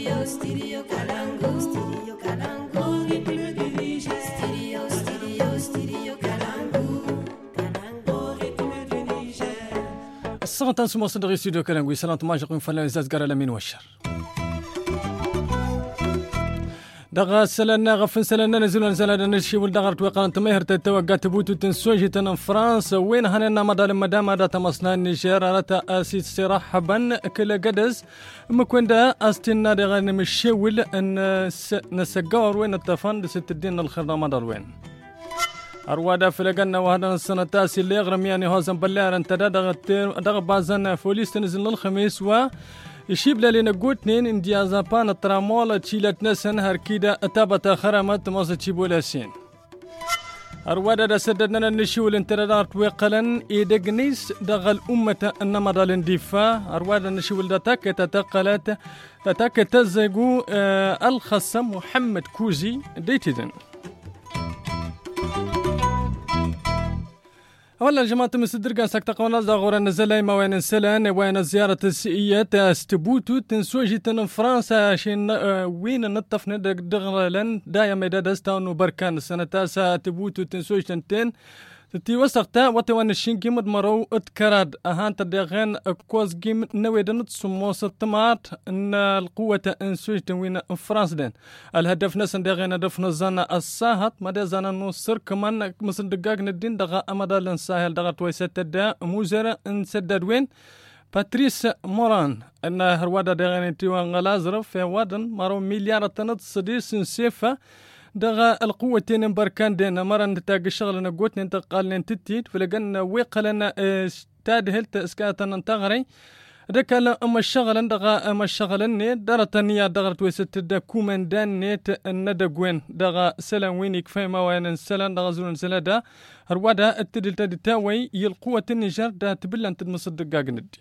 الصوت تنسمو صدري استوديو كلانغوي سلامة ماجق من فلان إزاز قرى لمين وشر دغا سلنا غفن سلنا نزلنا نزلنا نشي ولدغرت وقال تمهر تتوقع تبوتو تنسوجي تن فرنسا وين هنا مدال مدام هذا تمصنا النيجر رتا اسيت صراحبا كل قدس مكون دا استنا دغا نمشيول ان نسقور وين التفن ست الدين الخضر مدار وين أروادا فلقنا وهذا السنة تاسي اللي يغرم يعني هوزن بلار انت دغ بازن فوليس تنزل الخميس و يشيب لنا قوتنين انديا زابان الترامول تشيلت نسن هركيدا اتابتا خرمت موزة تشيبولاسين أروادا دا سددنا نشيو الانترادات وقلن إيدقنيس دغ الأمة انما دا الاندفاع أروادا نشيو الداتاك تتاك تزيقو الخصم محمد كوزي ديتدن ولا جماعة مصدر سكت قونا زغورا نزل ما وين نسلان وين زيارة السئيات استبوتو تنسوجي تن فرنسا شين وين نطف دغرلن دايا ميدادستان وبركان السنة تاسا تبوتو تنسوجي تنتين تي وسقتا وتوان الشين كيمد مرو اتكراد اهان تدغين كوز جيم نويدن تسموس الطماط ان القوة انسوج تنوين فرنسا دين الهدف نسن دغين هدف نزانا الساهت مدى زانا نصر كمان مثل دقاق ندين دغا امدا لنساهل دغا تويست دا موزر انسدد وين باتريس موران ان هروادا دغين تيوان غلازرف في وادن مرو مليار تنط صديس سيفا دغا القوتين بركان دينا مرة نتاق الشغل نقوت ننتقال ننتتيت فلقنا ويقلنا استاد هلت اسكاتنا ننتغري دكا اما الشغل دغا اما الشغل ني درتنيا دغرت ويست دا كومندان نيت ندقوين دغا سلام وين يكفي ما وين سلام دغا زون سلادا هروادا التدل تدي تاوي يلقوة النيجر دا تبلن تدمصدق ندي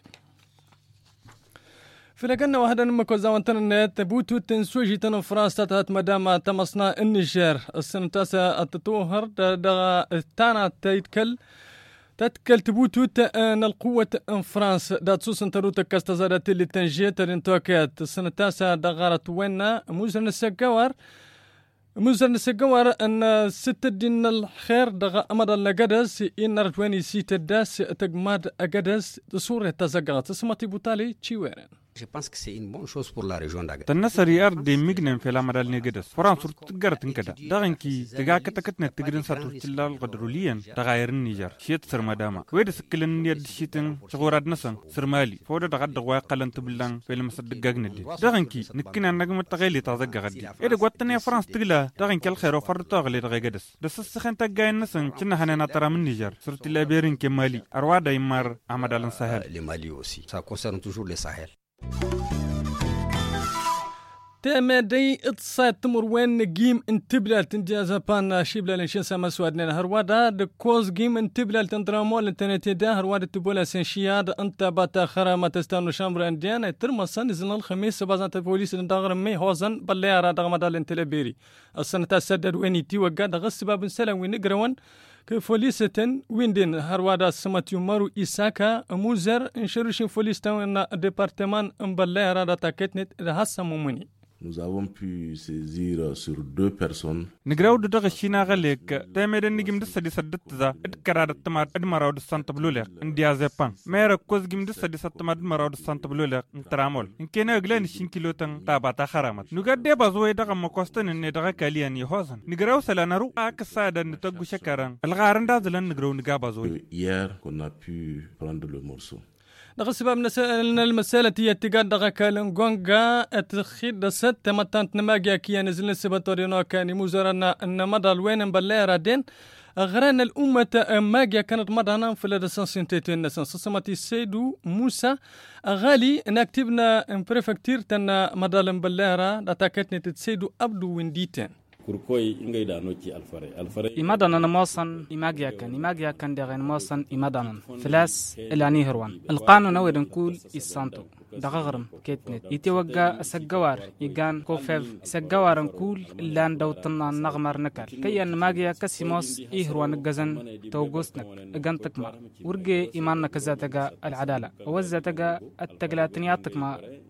فلقنا وهذا نمكو زوانتنا تبوتو تنسوجي تن فرنسا تات مدام تمصنا النيجر السنة تاسا التطوهر دا تانا تتكل تبوتو تان القوة ان فرنسا دا تسوس انتروتا كاستازادات اللي تنجيت الانتوكات السنة تاسا دا غارت وينا موزن السقوار ان ست الدين الخير دغا امد القدس ان رتواني سيت الداس تقماد اقدس تصورة تزقات اسمتي بوتالي تشيويرين. Je pense que c'est une bonne chose pour la région d'Agadez. تنصر يارد ميغنن في الامدال نيغدس فرانسور تقرتن كدا دغنكي تغا كتكتنا تغرين ساتو تلال قدروليا تغاير النيجر شيت سر مداما ويد سكلن يد شيتن شغوراد نسن سرمالي فودا دغا دغوا قلن تبلان في المصدقغندي دغنكي نكنا نغم تغيلي تازغ غدي ايد غوتني فرانس تغلا دغنكي الخير وفر تغلي دغيغدس دسسخن تغاين نسن كنا حنا ترى من النيجر سرت لابيرين كمالي اروادا يمار امدال ساحل Le Mali aussi. Ça concerne toujours le Sahel. تمدي اتصاد تمر وين جيم انتبلال تنجا زبان شيبلا لنشين سما سوادنا هروادا دكوز جيم انتبلال تندرامول انتنتي دا هروادا تبولا سنشياد انت باتا خرامة تستانو شامبر انديانا ترمسان نزلنا الخميس بازان تبوليس ندغر مي هوزن بليارا دغمدال انتلابيري السنة تسدد ويني تي وقاد غس باب سلام وين نقرون كفوليستن ويندين هروادا سمات يمارو إساكا موزر انشرشين فوليستان ديبارتمان امبليارا دا تاكتنت هاسا مومني. Nous avons pu saisir sur 2 personnes. نقراو دغ الشينا غليك تامير نجم دسدي سدت ذا ادكراد التمات ادمراو دسانت بلولك انديا زيبان مير كوز جيم دسدي ستمات ادمراو دسانت بلولك انترامول ان كان اغلان شين كيلوتن تاباتا خرامت نغاد دي بازوي دغ مكوستن ان دغ كاليان يهوزن نقراو سلانرو اكسادا نتغو شكران الغارن دازلن نقراو نغا بازوي Hier qu'on a pu prendre le morceau. دغ سبب المسألة هي اتقاد دغ كالنغونغا اتخيد دست تمتانت نماجيا كيا نزلن سباتورينو كان موزرنا ان مدى الوين بليرا دين غران الأمة ماجيا كانت مدانا في لدسان سنتين نسان سسمتي سيدو موسى غالي نكتبنا بريفكتير تنا مدى البليرا داتاكتني تسيدو أبدو وينديتين kurkoy ingay da noki alfare إمادنا موصن إماجيا كان دغين موصن إمادنا فلاس إلاني هروان القانون نود نقول إسانتو دغغرم كيتنت يتوقع سجوار يجان كوفيف سجوار نقول لان دوتنا نغمر نكال كي أن ماجيا كسيموس إهروان الجزن توجسنك جان تكمر ورجع إيماننا كذاتجا العدالة وزاتجا التجلاتنيات تكمر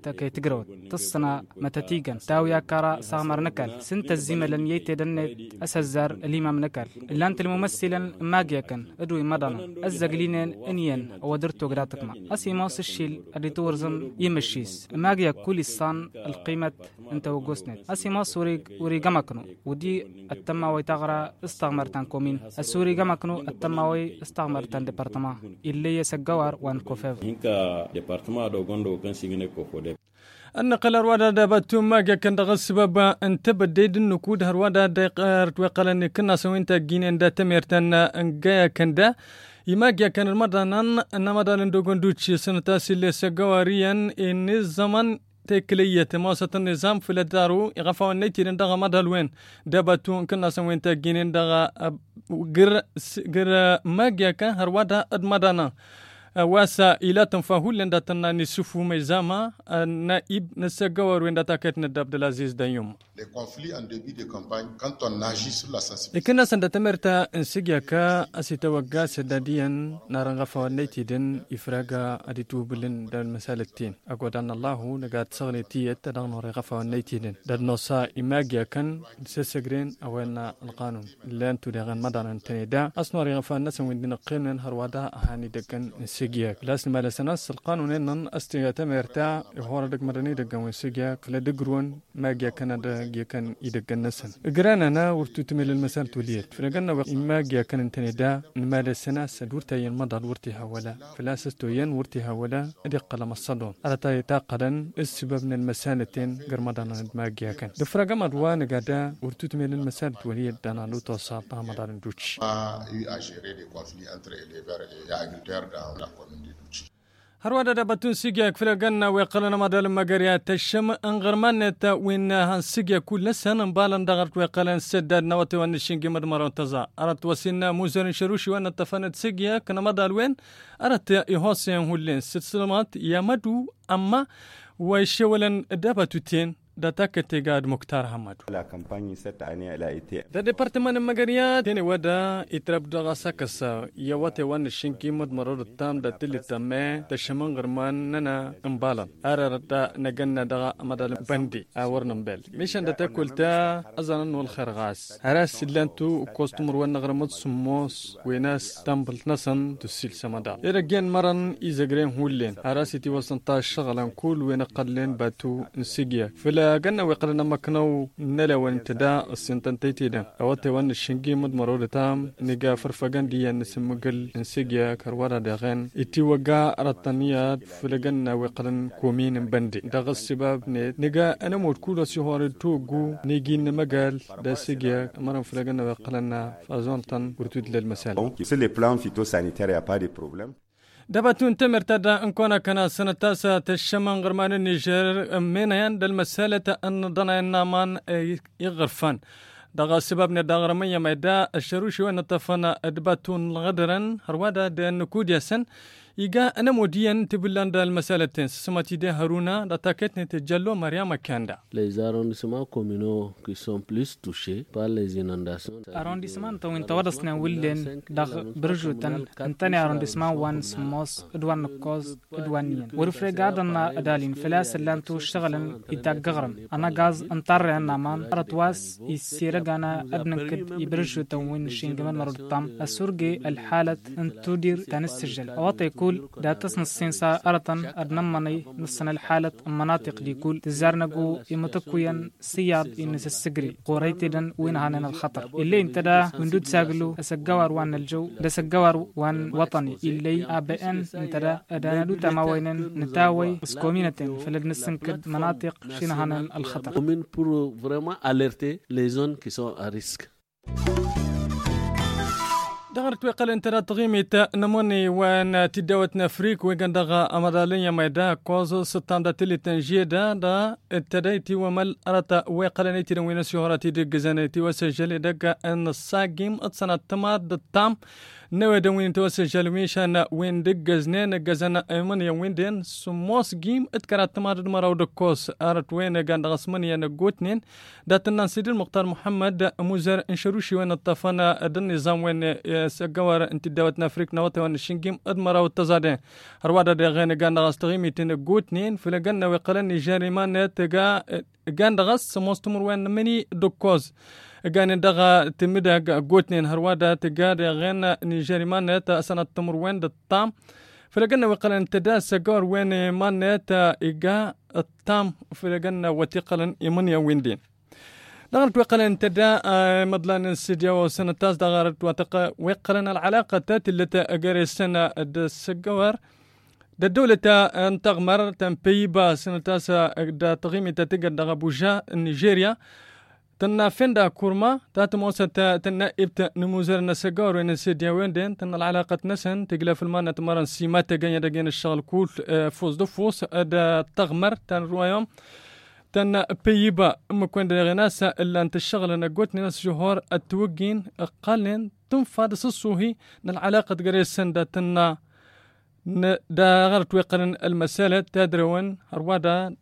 تكي تقرود تصنا متتيجن تاويا كارا صامر نكال سنت الزملن يتدن أسزار الإمام نكال اللي أنت الممثلا ماجيكن أدوي مدن الزقلينين إنيان ودرتو قراتكما أسي ماس الشيل اللي تورزن يمشيس ماجيا كل الصان القيمة أنت وجوسنت أسي ماس وري جمكنو ودي التماوي تغرى استغمرتان كومين السوري جمكنو التماوي استغمرتان ديبارتمان اللي يسجوار وان كوفيف هنكا ديبارتمان دو غوندو كان سيغني كوفودي النقل الروادا دابتو ماجا كان دغ السبب انت بديد النكود هروادا دقارت وقالني كنا سوينتا جينين دا تميرتن انجايا كندا يماجا كان المدنان انما دالن دوغوندوتشي سنتاسي اللي سجواريا ان الزمن تكلية ماسة النظام في الدارو يغفوا النيتي دغا مدالوين دابتو كنا سوينتا جينين دغا غير ماجا كان هروادا ادمدانا واسا إلى تنفهول لندا تناني سفو ميزاما نائب نسجور وين داتاكت ندى عبد العزيز دايوم. لكن سند تمرتا انسجيكا اسيتوغا سداديا نارنغفا نيتيدن افراغا اديتو بلن دال مسالتين اقودان الله نغات صغنيتي تدان رغفا نيتيدن دال نوسا ايماغيا كان سسغرين اونا القانون لان تدغن مدان تنيدا اسنو رغفا ناس وين قينن هروادا هاني دكن سجيك لاس ما لسناس القانون ان استياتا مرتا هور دك مدني دغن سجيك لدغرون ماغيا كندا كان يدغن نسن اغرانا ورتو تمل المسال توليت فرغنا ماغيا كان تنيدا ما لسناس دورتين مدار ورتها ولا فلاسستوين ورتها ولا ادي قلم الصدون ارتا تاقدن السبب من المسالتين غرمدان ماغيا كان دفرغا مدوان غدا ورتو تمل المسال توليت دانا لو توصا مدار دوتش هروادا دابتون سيجيك فلقنا ويقلنا مدال المقريات الشم انغرمانة وين هنسيجي كل سنة مبالن دغرت ويقلن سداد نواتي وانشينجي مدمرون تزا أردت وسينا موزرين شروشي وانا تفانت سيجيا كنا مدال وين أردت يهوسين هولين ستسلمات يامدو أما ويشولن دابتوتين داتاك تيغاد مختار حمد la campagne cette année elle a été ده ديبارتمان المغريات تاني ودا يتراب دغا ساكسا يواتي وان الشنكي مدمرور التام دا تلي تامي تشمن غرمان ننا امبالا ارارتا نغنى دغا مدال بندي اورن مبل ميشان دا تاكل تا ازانن والخرغاس هراس لانتو كوستمر وان غرمت سموس ويناس تامبل نسن تسيل سمدا يرجين مرن ايزغرين هولين هراسيتي وسنتا شغلان كل وين قلين باتو نسيجيا قلنا ويقرنا مكنو نلا وانتدا السنتنتيتي دا اوتي وان الشنجي مدمرو تام نيغا فرفغان دي نسمغل انسيجيا كروارا داغن ايتي وغا رتانيا فلغنا ويقرن كومين بندي داغ السبب نيغا انا مود كولو سيهور توغو نيغي نمغال دا سيجيا مرن فلغنا ويقرنا فازونتن ورتود للمسال sur les plans phytosanitaires il y a pas de problème. دابتون تمرتدا ان كنا كنا سنة تاسع تشمن غرمان النيجر منين دالمسالة ان ضنا النامان يغرفان دغا سببنا دغرمية ميدا الشروشي وان تفنا ادباتون الغدرن هروادا دان كودياسن يجا أنا موديا تبلان دا المسألتين سماتي ده هارونا دا تاكتني تجلو مريم كاندا. Les arrondissements communaux qui sont plus touchés par les inondations. arrondissement تو انت ورسنا ولين دغ برجوتن انتني arrondissement وان سموس ادوان كوز ادوانيين ورفرقادنا ادالين فلاس اللانتو اشتغلن يتاقغرم انا غاز انطر انا مان ارتواس يسيرقانا ابنكد يبرجوتن وين شينجمان مرتام السرقي الحالة انتو دير تنسجل اوطي يقول دا تصنصين سا أرطن أدنمني نصن الحالة المناطق دي يقول تزارنقو يمتكوين سياد إنس السجري قوريتدن وين هانن الخطر اللي انتدا وندود ساقلو أسجوار وان الجو دا سجوار وان وطني اللي ABN انتدا أدانلو تماوينن نتاوي اسكومينتين فلد نسنكد مناطق شين هانن الخطر commune pour vraiment alerter les zones qui sont à risque. دغرت ويقال انت تغيمي نموني وان تداوتنا فريك ويقان دغا امدالية ميدا كوزو ستان دا تلي تنجيدا دا اتدايتي ومال ارتا ويقال نيتي نوين سيهوراتي دي قزانيتي وسجلي دقا ان الساقيم اتسانا تماد التام نودا وين توسع جلويشان وين دقزنين جزنا من وين دين سموس جيم اتكرات تمارد مرا ودكوس ارت وين كان غسمني انا جوتنين داتنا سيد المختار محمد موزر انشروشي وين الطفنا النظام وين سجوار انت دوتنا افريقنا وتوان الشنجيم ادمرا والتزادين هروادا دي غين كان غستغيمي تن جوتنين فلقنا وقلني جاريمان تجا كان غس سموس تمر وين مني دكوز كان دغا تمدا جوتنين هروادا تجا غين نيجيريمان تا سنه تمر وين الطام فلقنا وقلن تدا سجور وين مانتا إيجا التام فلقنا وتقلن يمنيا ويندين دغرت وقلن تدا مضلان السجوا سنة تاس دغرت وقلن العلاقة تات اللي تأجر السنة السجور دا الدولة انتغمر تنبيبا سنة تاس دا تغيمي تتقد دغبوجا نيجيريا تنا فندا كورما تات موسى تنا ابت نموزر نسجار وين سيديا وين دين تنا العلاقة نسن تقلا في المانة مرن سيمات تجاني دجين الشغل كول فوز دفوس دا تغمر تن روايوم تنا بيبا كون دغناس الا انت الشغل انا قلت ناس جوهر التوجين قالن تنفاد الصوهي العلاقة قريسن دا تنا دا غرت ويقرن المسألة تدرون هروادا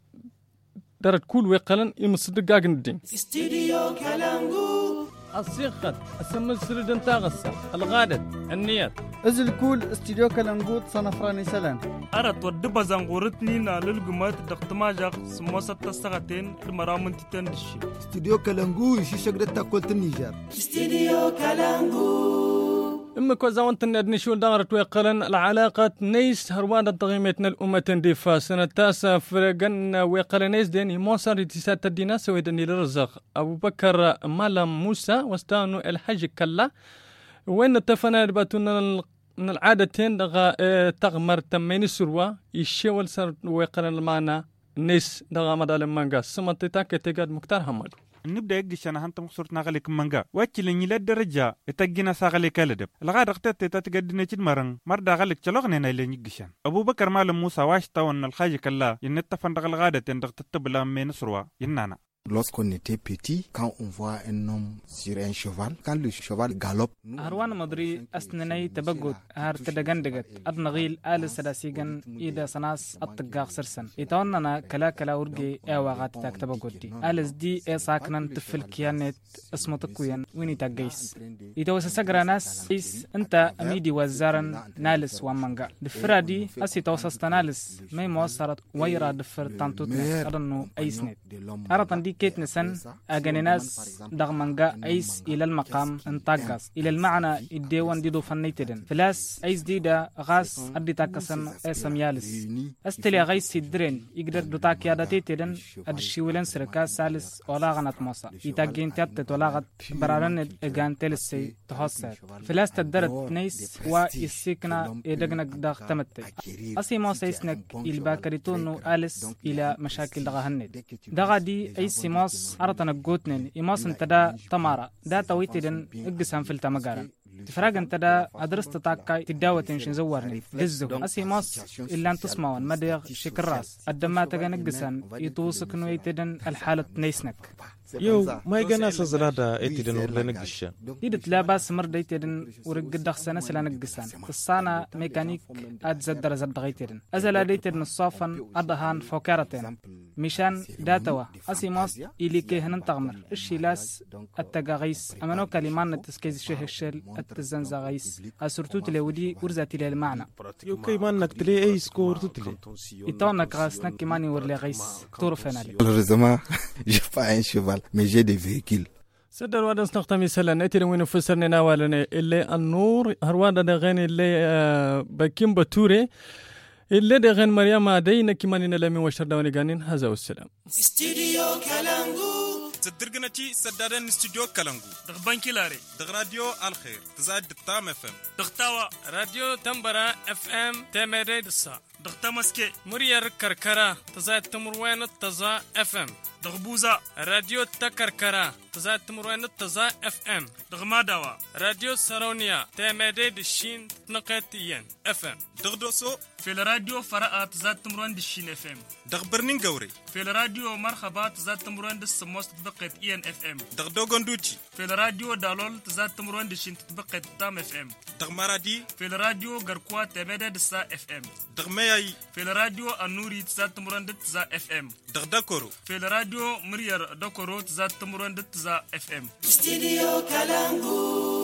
دارت كل وقلن يمصدق الدين استديو كالانجو الصيقت اسم السردن تاغسا الغادت النيات ازل كول استديو كالانجو صنفراني سلام أردت ودب زنغورتني ناللقمات دقتماجق سموسة تستغتين المرامن تتندشي استديو كالانجو يشيشك دتا قلت النيجر استديو كالانجو إما كوزاونت ندني شو دارت ويقلن العلاقة نيس هروان تغيمتنا الأمة ديفا سنة تاسع فرقن ويقلن نيس دين موسى رتسات الدينا سويدني للرزق أبو بكر مالم موسى واستانو الحج كلا وين اتفقنا باتونا من العادتين دغا تغمر تمين سروا يشول سر ويقلن المعنى نيس دغا مدال المانجا سمت تاك تجاد مختار حمد نبدا يقشنا هانت مخصورت نغلك منغا واتش لني للدرجه اتجينا ساغلي كالدب لغا دقتت تتقدنا تشمرن مردا غلك تلوغنا لني يقشن ابو بكر مالم موسى واش تاون الخاج كلا ينتفن دغ الغاده تندقت بلا من سروا ينانا. Lorsqu'on était petit, quand on voit un homme sur un cheval, quand le cheval galope... هروان مدري أسنني تبقود هار تدقندقت أدنغيل آل سلاسيقن إيدا سناس أطقاق سرسن إتواننا كلا ورقي ايواغات تاك تبقود دي آلس دي اي ساكنن تفل كيانت اسمو تكوين ويني تاقيس إتواسا ساقرا ناس إيس انت أميدي وزارن نالس ومانغا دفرا دي أسي توسست نالس مي موصرت ويرا دفر تانتوتنا أدنو أيسنت أرطن دي كيت نسن أغنيناس دغمانغا أيس إلى المقام انتاقاس إلى المعنى الديوان ديدو فنيتدن فلاس أيس ديدا غاس أدي تاكسن أسم يالس أستلي غيس سيدرين يقدر دوتاك ياداتيتدن أدشيولن سركا سالس ولا غنات موسى يتاقين تابتت ولا غت برارن إغان تلسي تحصر فلاس تدرت نيس ويسيكنا يدقنك داغ تمتي أسي موسى يسنك الباكريتونو آلس إلى مشاكل دغهند دغا دي أيس ماس أرتنا جوتنين إماس انتدا تمارا دا تويتدن اقسم في التمجارن تفرق انتدا أدرست تاكاي تداوة تنشن زورني جزو أسي ماس إلا أن تسمعون مديغ شكراس الدما تغن اقسم يتوسك نويتدن الحالة نيسنك يو ما يغنى سزرادا ايتدن ولا نقشان يدت لاباس مرد ايتدن ورقد دخسنا سلا نقسان الصانا ميكانيك ادزدر زدغيتدن ازلا ديتدن الصافن ادهان فوكارتين مشان داتوا اسي ماس إليكي هنن تغمر الشيلاس التقاغيس أمانو كلمان التسكيز شهشل التزنزاغيس أسرتوت لودي ورزاتي للمعنى يو كيمان نكتلي أي سكور تتلي إتوانك غاسنك كيماني ورلي غيس تورفنا لي Heureusement, j'ai pas un cheval, mais j'ai des véhicules. سدر وادا نستخدم مثلا نتيري وين فسرنا نوالنا اللي النور هروادا دغني اللي بكيم بتوري اللي دغن مريم عدينا كيمانين لامي وشردواني غانين هذا والسلام استديو كالانجو تدرجنتي سدادن استوديو كالانجو دغ بانكي لاري دغ راديو الخير تزاد التام اف ام دغ تاوا راديو تمبرا اف ام تمرد الصا دغ تمسكي مرير كركرة تزاد تمروين التزا اف ام دغبوزا راديو تكركرة تزاد تمرين التزا اف ام دغماداوا راديو سارونيا تامدي دشين نقاتيا اف ام دغدوسو في الراديو فرقة تزاد تمرين دشين اف ام دغبرنين قوري في الراديو مرحبا تزاد تمرين دسموس تطبقت اي ان اف ام دغدوغندوتشي في الراديو دالول تزاد تمرين دشين تطبقت تام اف ام دغمارادي في الراديو غركوا تامدي دسا اف ام دغمياي في الراديو النوري تزاد تمرين دتزا اف ام دغداكورو في الراديو مرير دكورو تزاد تمرين دتزا اف ام استديو كالانغو